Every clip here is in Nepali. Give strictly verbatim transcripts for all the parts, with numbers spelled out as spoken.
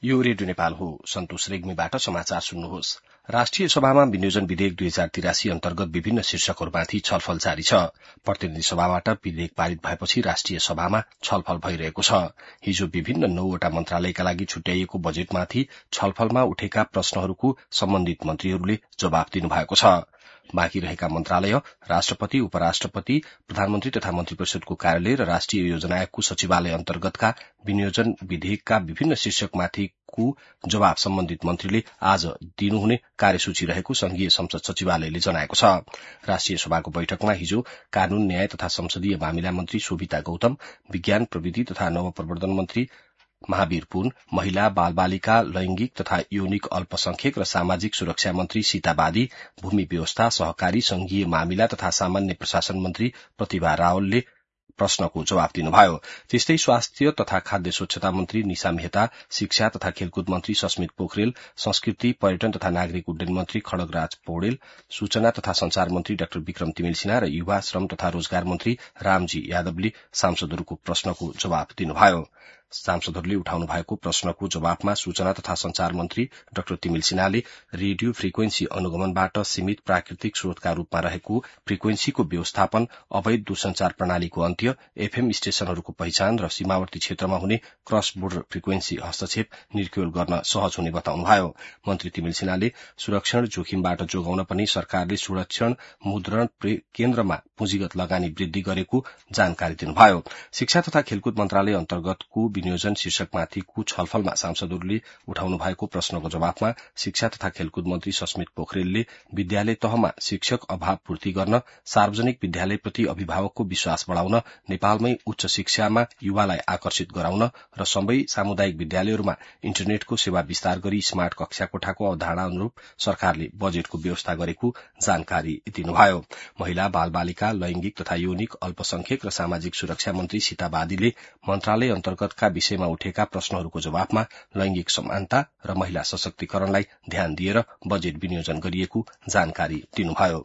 यो रेडियो नेपाल हो। सन्तोष रेग्मीबाट समाचार सुन्नुहोस्। राष्ट्रिय सभामा विनियोजन विधेयक दुई हजार तिरासी अन्तर्गत विभिन्न शीर्षकहरूमाथि छलफल जारी छ। प्रतिनिधि सभाबाट विधेयक पारित भएपछि राष्ट्रिय सभामा छलफल भइरहेको छ। हिजो विभिन्न नौवटा मन्त्रालयका लागि छुट्याइएको बजेटमाथि छलफलमा उठेका प्रश्नहरूको सम्बन्धित मन्त्रीहरूले जवाफ दिनुभएको छ। बाँकी रहेका मन्त्रालय राष्ट्रपति, उपराष्ट्रपति, प्रधानमन्त्री तथा मन्त्री परिषदको कार्यालय र राष्ट्रिय योजना आयोगको सचिवालय अन्तर्गतका विनियोजन विधेयकका विभिन्न शीर्षकमाथिको जवाब सम्बन्धित मन्त्रीले आज दिनुहुने कार्यसूची रहेको संघीय संसद सचिवालयले जनाएको छ। राष्ट्रिय सभाको बैठकमा हिजो कानून, न्याय तथा संसदीय मामिला मन्त्री शोभिता गौतम, विज्ञान प्रविधि तथा नवप्रवर्धन मन्त्री महावीर पुन, महिला, बाल बालिका, लैंगिक तथा यौनिक अल्पसंख्यक र सामाजिक सुरक्षा मन्त्री सीता बादी, भूमि व्यवस्था, सहकारी, संघीय मामिला तथा सामान्य प्रशासन मन्त्री प्रतिभा रावलले प्रश्नको जवाब दिनुभयो। त्यस्तै स्वास्थ्य तथा खाद्य स्वच्छता मन्त्री निशा मेहता, शिक्षा तथा खेलकुद मन्त्री सस्मित पोखरेल, संस्कृति, पर्यटन तथा नागरिक उड्डयन मन्त्री खड्गराज पौडेल, सूचना तथा संचार मन्त्री डाक्टर विक्रम तिमिल सिन्हा र युवा, श्रम तथा रोजगार मन्त्री रामजी यादवले सांसदहरूको प्रश्नको जवाब दिनुभयो। सांसदहरूले उठाउनु भएको प्रश्नको जवाफमा सूचना तथा संचार मन्त्री डाक्टर तिमिल सिन्हाले रेडियो फ्रिक्वेन्सी अनुगमनबाट सीमित प्राकृतिक स्रोतका रूपमा रहेको फ्रिक्वेन्सीको व्यवस्थापन, अवैध दूरसंचार प्रणालीको अन्त्य, एफएम स्टेशनहरूको पहिचान र सीमावर्ती क्षेत्रमा हुने क्रस बोर्डर फ्रिक्वेन्सी हस्तक्षेप निर्क्युल गर्न सहज हुने बताउनुभयो। मन्त्री तिमिल सिन्हाले सुरक्षण जोखिमबाट जोगाउन पनि सरकारले सुरक्षण मुद्रण केन्द्रमा पुँजीगत लगानी वृद्धि गरेको जानकारी दिनुभयो। शिक्षा तथा खेलकुद मन्त्रालय अन्तर्गतको विनियोजन शीर्षकमाथिको छलफलमा सांसदहरूले उठाउनु भएको प्रश्नको जवाफमा शिक्षा तथा खेलकुद मन्त्री सस्मित पोखरेलले विद्यालय तहमा शिक्षक अभाव पूर्ति गर्न, सार्वजनिक विद्यालयप्रति अभिभावकको विश्वास बढ़ाउन, नेपालमै उच्च शिक्षामा युवालाई आकर्षित गराउन र सबै सामुदायिक विद्यालयहरूमा इन्टरनेटको सेवा विस्तार गरी स्मार्ट कक्षा कोठाको अवधारणा अनुरूप सरकारले बजेटको व्यवस्था गरेको जानकारी दिनुभयो। महिला, बाल बालिका, लैंगिक तथा यौनिक अल्पसंख्यक र सामाजिक सुरक्षा मन्त्री सीता बादीले मन्त्रालय अन्तर्गतका विषयमा उठेका प्रश्नहरूको जवाफमा लैंगिक समानता र महिला सशक्तिकरणलाई ध्यान दिएर बजेट विनियोजन गरिएको जानकारी दिनुभयो।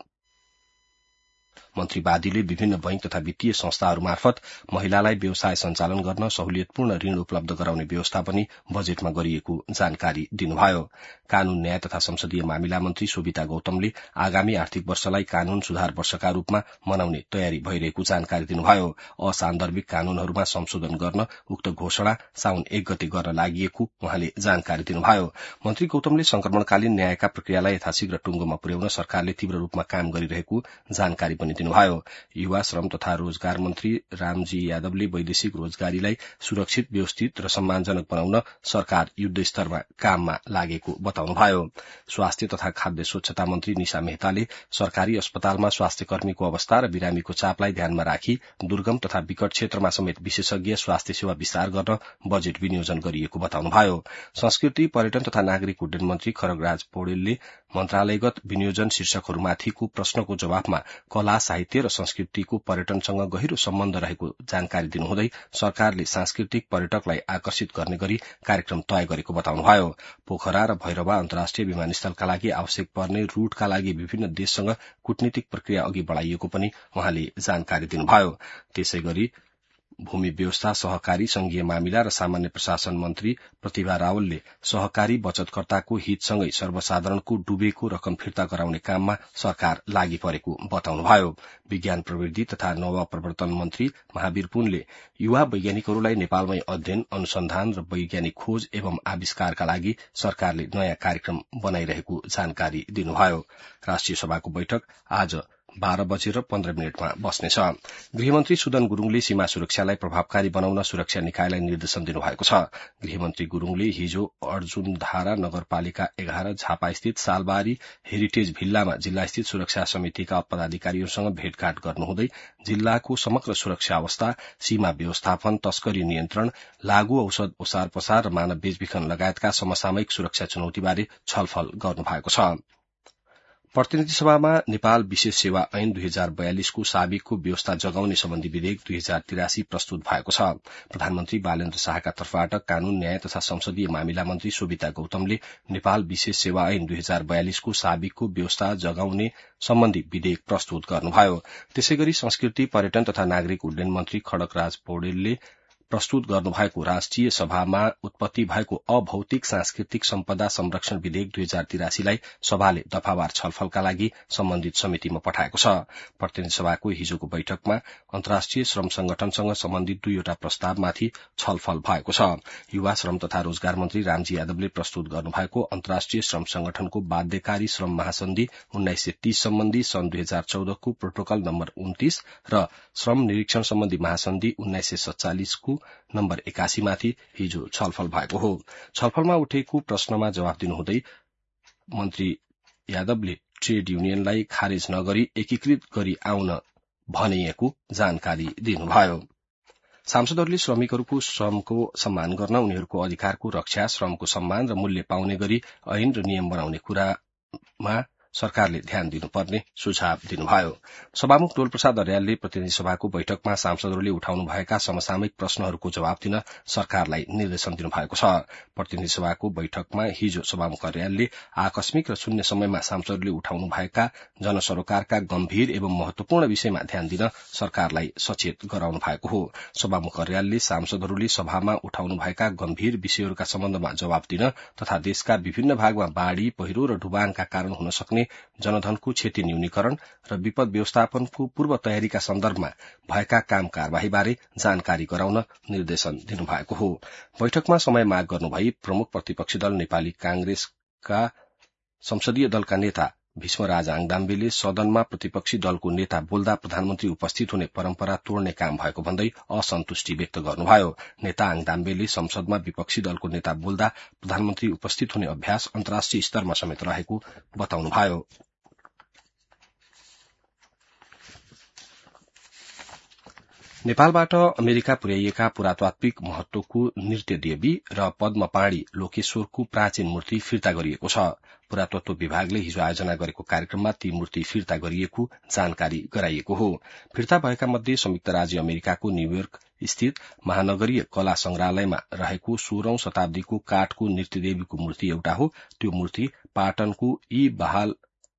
मन्त्री बादीले विभिन्न बैंक तथा वित्तीय संस्थाहरू मार्फत महिलालाई व्यवसाय सञ्चालन गर्न सहुलियतपूर्ण ऋण उपलब्ध गराउने व्यवस्था पनि बजेटमा गरिएको जानकारी दिनुभयो। कानून, न्याय तथा संसदीय मामिला मन्त्री शोभिता गौतमले आगामी आर्थिक वर्षलाई कानून सुधार वर्षका रूपमा मनाउने तयारी भइरहेको जानकारी दिनुभयो। असान्दर्भिक कानूनहरूमा संशोधन गर्न उक्त घोषणा साउन एक गते गर्न लागि उहाँले जानकारी दिनुभयो। मन्त्री गौतमले संक्रमणकालीन न्यायका प्रक्रियालाई यथाशीघ्र टुंगोमा पुर्याउन सरकारले तीव्र रूपमा काम गरिरहेको जानकारी पनि दिनुभयो। युवा, श्रम तथा रोजगार मन्त्री रामजी यादवले वैदेशिक रोजगारीलाई सुरक्षित, व्यवस्थित र सम्मानजनक बनाउन सरकार युद्ध स्तरमा काममा लागेको बताउनुभयो। स्वास्थ्य तथा खाद्य स्वच्छता मन्त्री निशा मेहताले सरकारी अस्पतालमा स्वास्थ्य कर्मीको अवस्था र बिरामीको चापलाई ध्यानमा राखी दुर्गम तथा विकट क्षेत्रमा समेत विशेषज्ञ स्वास्थ्य सेवा विस्तार गर्न बजेट विनियोजन गरिएको बताउनुभयो। संस्कृति, पर्यटन तथा नागरिक उड्डयन मन्त्री खड्गराज पौडेलले मन्त्रालयगत विनियोजन शीर्षकहरूमाथिको प्रश्नको जवाफमा कला, साहित्य र संस्कृतिको पर्यटनसँग गहिरो सम्बन्ध रहेको जानकारी दिनुहुँदै सरकारले सांस्कृतिक पर्यटकलाई आकर्षित गर्ने गरी कार्यक्रम तय गरेको बताउनुभयो। पोखरा र भैरवा अन्तर्राष्ट्रिय विमानस्थलका लागि आवश्यक पर्ने रूटका लागि विभिन्न देशसँग कूटनीतिक प्रक्रिया अघि बढ़ाइएको पनि उहाँले जानकारी दिनुभयो। त्यसै गरी भूमि व्यवस्था, सहकारी, संघीय मामिला र सामान्य प्रशासन मन्त्री प्रतिभा रावलले सहकारी बचतकर्ताको हितसँगै सर्वसाधारणको डुबेको रकम फिर्ता गराउने काममा सरकार लागि परेको बताउनुभयो। विज्ञान प्रविधि तथा नवप्रवर्तन मन्त्री महावीर पुनले युवा वैज्ञानिकहरूलाई नेपालमै अध्ययन, अनुसन्धान र वैज्ञानिक खोज एवं आविष्कारका लागि सरकारले नयाँ कार्यक्रम बनाइरहेको जानकारी दिनुभयो। राष्ट्रिय सभाको बैठक आज बाह्र बजेर पन्ध्र मिनटमा बस्नेछ। गृहमन्त्री सुदन गुरूङले सीमा सुरक्षालाई प्रभावकारी बनाउन सुरक्षा निकायलाई निर्देशन दिनुभएको छ। गृहमन्त्री गुरूङले हिजो अर्जुनधारा नगरपालिका एघार झापास्थित सालबारी हेरिटेज भिल्लामा जिल्लास्थित सुरक्षा समितिका पदाधिकारीहरूसँग भेटघाट गर्नुहुँदै जिल्लाको समग्र सुरक्षा अवस्था, सीमा व्यवस्थापन, तस्करी नियन्त्रण, लागू औषध ओसार पसार र मानव बेचबिखन लगायतका समसामयिक सुरक्षा चुनौतीबारे छलफल गर्नुभएको छ। प्रतिनिधि सभामा नेपाल विशेष सेवा ऐन दुई हजार बयालिसको साबिकको व्यवस्था जगाउने सम्बन्धी विधेयक दुई हजार तिरासी प्रस्तुत भएको छ। प्रधानमन्त्री बालेन्द्र शाहका तर्फबाट कानून, न्याय तथा संसदीय मामिला मन्त्री शोभिता गौतमले नेपाल विशेष सेवा ऐन दुई हजार बयालिसको साबिकको व्यवस्था जगाउने सम्बन्धी विधेयक प्रस्तुत गर्नुभयो। त्यसैगरी संस्कृति, पर्यटन तथा नागरिक उड्डयन मन्त्री खड्गराज पौडेलले प्रस्तुत गर्नुभएको राष्ट्रिय सभामा उत्पत्ति भएको अभौतिक सांस्कृतिक सम्पदा संरक्षण विधेयक दुई हजार तिरासीलाई सभाले दफावार छलफलका लागि सम्बन्धित समितिमा पठाएको छ। प्रतिनिधि सभाको हिजोको बैठकमा अन्तर्राष्ट्रिय श्रम संगठनसँग सम्बन्धित दुईवटा प्रस्तावमाथि छलफल भएको छ। युवा श्रम तथा रोजगार मन्त्री रामजी यादवले प्रस्तुत गर्नुभएको अन्तर्राष्ट्रिय श्रम संगठनको बाध्यकारी श्रम महासन्धि उन्नाइस सय तीस सम्बन्धी सन् दुई हजार चौधको प्रोटोकल नम्बर उन्तीस र श्रम निरीक्षण सम्बन्धी महासन्धि उन्नाइस सय सत्तालिसको नम्बर एकासी माथि हिजो छलफल भएको हो। छलफलमा उठेको प्रश्नमा जवाफ दिनुहुँदै मन्त्री यादवले ट्रेड युनियनलाई खारेज नगरी एकीकृत गरी आउन भनिएको जानकारी दिनुभयो। सांसदहरूले श्रमिकहरूको श्रमको सम्मान गर्न, उनीहरूको अधिकारको रक्षा, श्रमको सम्मान र मूल्य पाउने गरी ऐन र नियम बनाउने कुरामा सरकारले ध्यान दिनुपर्ने सुझाव दिनुभयो। सभामुख डोल प्रसाद अर्यालले प्रतिनिधि सभाको बैठकमा सांसदहरूले उठाउनुभएका समसामयिक प्रश्नहरूको जवाब दिन सरकारलाई निर्देशन दिनुभएको छ। प्रतिनिधि सभाको बैठकमा हिजो सभामुख अर्यालले आकस्मिक र शून्य समयमा सांसदहरूले उठाउनुभएका जनसरोकारका गम्भीर एवं महत्वपूर्ण विषयमा ध्यान दिन सरकारलाई सचेत गराउनु भएको हो। सभामुख अर्यालले सांसदहरूले सभामा उठाउनुभएका गम्भीर विषयहरूका सम्बन्धमा जवाब दिन तथा देशका विभिन्न भागमा बाढ़ी, पहिरो र डुबानका कारण हुन सक्ने जनधनको क्षति न्यूनीकरण र विपद व्यवस्थापनको पूर्व तयारीका सन्दर्भमा भएका काम कार्यवाहीबारे जानकारी गराउन निर्देशन दिनुभएको हो। बैठकमा समय माग गर्नुभई प्रमुख प्रतिपक्षी दल नेपाली कांग्रेसका संसदीय दलका नेता भीष्मराज आङदाम्बेले सदनमा प्रतिपक्षी दलको नेता बोल्दा प्रधानमन्त्री उपस्थित हुने परम्परा तोड्ने काम भएको भन्दै असन्तुष्टि व्यक्त गर्नुभयो। नेता आङदाम्बेले संसदमा विपक्षी दलको नेता बोल्दा प्रधानमन्त्री उपस्थित हुने अभ्यास अन्तर्राष्ट्रिय स्तरमा समेत रहेको बताउनुभयो। नेपालबाट अमेरिका पुर्याइएका पुरातात्विक महत्वको नृत्य देवी र पद्मपाणी लोकेश्वरको प्राचीन मूर्ति फिर्ता गरिएको छ। पुरातत्व विभागले हिजो आयोजना गरेको कार्यक्रममा ती मूर्ति फिर्ता गरिएको जानकारी गराइएको हो। फिर्ता भएका मध्ये संयुक्त राज्य अमेरिकाको न्यूयोर्क स्थित महानगरीय कला संग्रहालयमा रहेको सोह्रौं शताब्दीको काठको नृत्य देवीको मूर्ति एउटा हो। त्यो मूर्ति पाटनको यी बहाल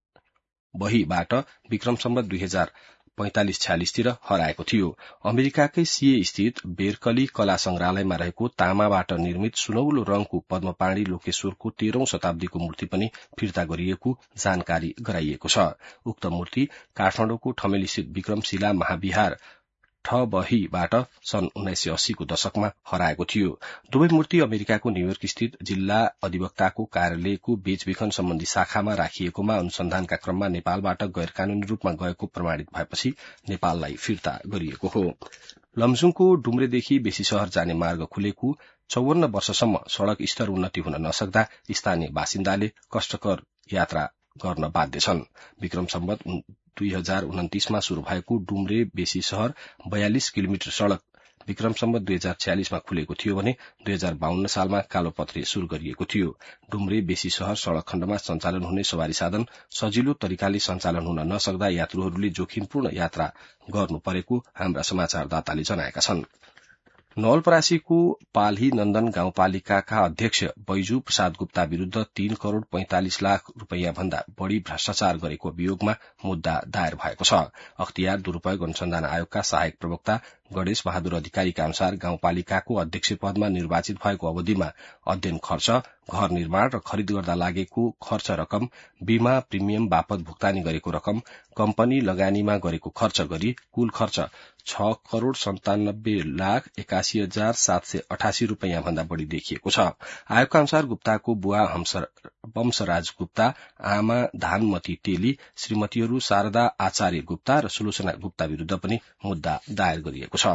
बहीबाट विक्रम सम्वत दुई हजार पैंतालिस छयालिसतिर हराएको थियो। अमेरिकाकै सीए स्थित बेरकली कला संग्रहालयमा रहेको तामाबाट निर्मित सुनौलो रंगको पद्मपाणी लोकेश्वरको तेह्रौं शताब्दीको मूर्ति पनि फिर्ता गरिएको जानकारी गराइएको छ। उक्त मूर्ति काठमाडौँको ठमेल स्थित विक्रमशिला महाविहार ठ बहीबाट सन् उन्नाइस सय अस्सीको दशकमा हराएको थियो। दुवै मूर्ति अमेरिकाको न्यूयोर्क स्थित जिल्ला अधिवक्ताको कार्यालयको बेचबिखन सम्बन्धी शाखामा राखिएकोमा अनुसन्धानका क्रममा नेपालबाट गैर कानूनी रूपमा गएको प्रमाणित भएपछि नेपाललाई फिर्ता गरिएको हो। लमजुङको डुम्रेदेखि बेसी शहर जाने मार्ग खुलेको चौवन्न वर्षसम्म सड़क स्तर उन्नति हुन नसक्दा स्थानीय बासिन्दाले कष्टकर यात्रा गर्न बाध्य छन्। विक्रम सम्वत दुई हजार उन्तिसमा शुरू भएको डुम्रे बेसी शहर बयालिस किलोमिटर सड़क विक्रम सम्वत दुई हजार छयालिसमा खुलेको थियो भने दुई हजार बाहन्न सालमा कालोपत्रे शुरू गरिएको थियो। डुम्रे बेसी शहर सड़क खण्डमा सञ्चालन हुने सवारी साधन सजिलो तरिकाले सञ्चालन हुन नसक्दा यात्रुहरूले जोखिमपूर्ण यात्रा गर्नु परेको हाम्रा समाचारदाताले जनाएका छन्। नवलपरासीको पाल्ही नन्दन गाउँपालिकाका अध्यक्ष बैजू प्रसाद गुप्ता विरूद्ध तीन करोड़ पैंतालिस लाख रूपियाँ भन्दा बढ़ी भ्रष्टाचार गरेको अभियोगमा मुद्दा दायर भएको छ। अख्तियार दुरूपयोग अनुसन्धान आयोगका सहायक प्रवक्ता गणेश बहादुर अधिकारीका अनुसार गाउँपालिकाको अध्यक्ष पदमा निर्वाचित भएको अवधिमा अध्ययन खर्च, घर निर्माण र खरिद गर्दा लागेको खर्च रकम, बीमा प्रिमियम बापत भुक्तानी गरेको रकम, कम्पनी लगानीमा गरेको खर्च गरी कुल खर्च छ करोड़ सन्तानब्बे लाख एकासी हजार सात सय अठासी रूपियाँ भन्दा बढ़ी देखिएको छ। आयोगका अनुसार गुप्ताको बुवा वंशराज गुप्ता, आमा धानमती तेली, श्रीमतीहरू शारदा आचार्य गुप्ता र सुलोचना गुप्ता विरूद्ध पनि मुद्दा दायर गरिएको छ।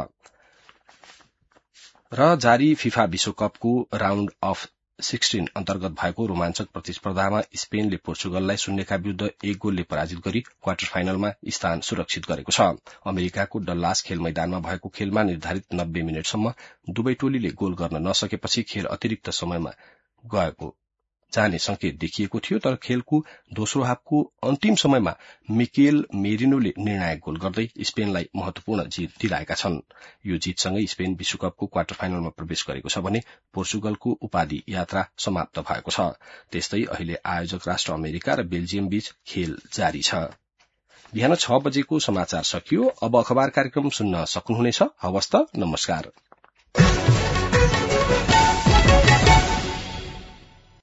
र जारी फिफा विश्वकपको राउण्ड अफ सोह्र अन्तर्गत भएको रोमाञ्चक प्रतिस्पर्धामा स्पेनले पोर्चुगललाई शून्यका विरूद्ध एक गोलले पराजित गरी क्वार्टर फाइनलमा स्थान सुरक्षित गरेको छ। अमेरिकाको डल्लास खेल मैदानमा भएको खेलमा निर्धारित नब्बे मिनटसम्म दुवै टोलीले गोल गर्न नसकेपछि खेल अतिरिक्त समयमा गएको जाने संकेत देखिएको थियो, तर खेलको दोस्रो हाफको अन्तिम समयमा मिकेल मेरिनोले निर्णायक गोल गर्दै स्पेनलाई महत्वपूर्ण जित दिलाएका छन्। यो जितसँगै स्पेन विश्वकपको क्वार्टर फाइनलमा प्रवेश गरेको छ भने पोर्चुगलको उपाधि यात्रा समाप्त भएको छ। त्यस्तै अहिले आयोजक राष्ट्र अमेरिका र बेल्जियम बीच खेल जारी छ। बिहान छ बजेको समाचार सकियो। अब अखबार कार्यक्रम सुन्न सक्नुहुनेछ। हवस् त, नमस्कार।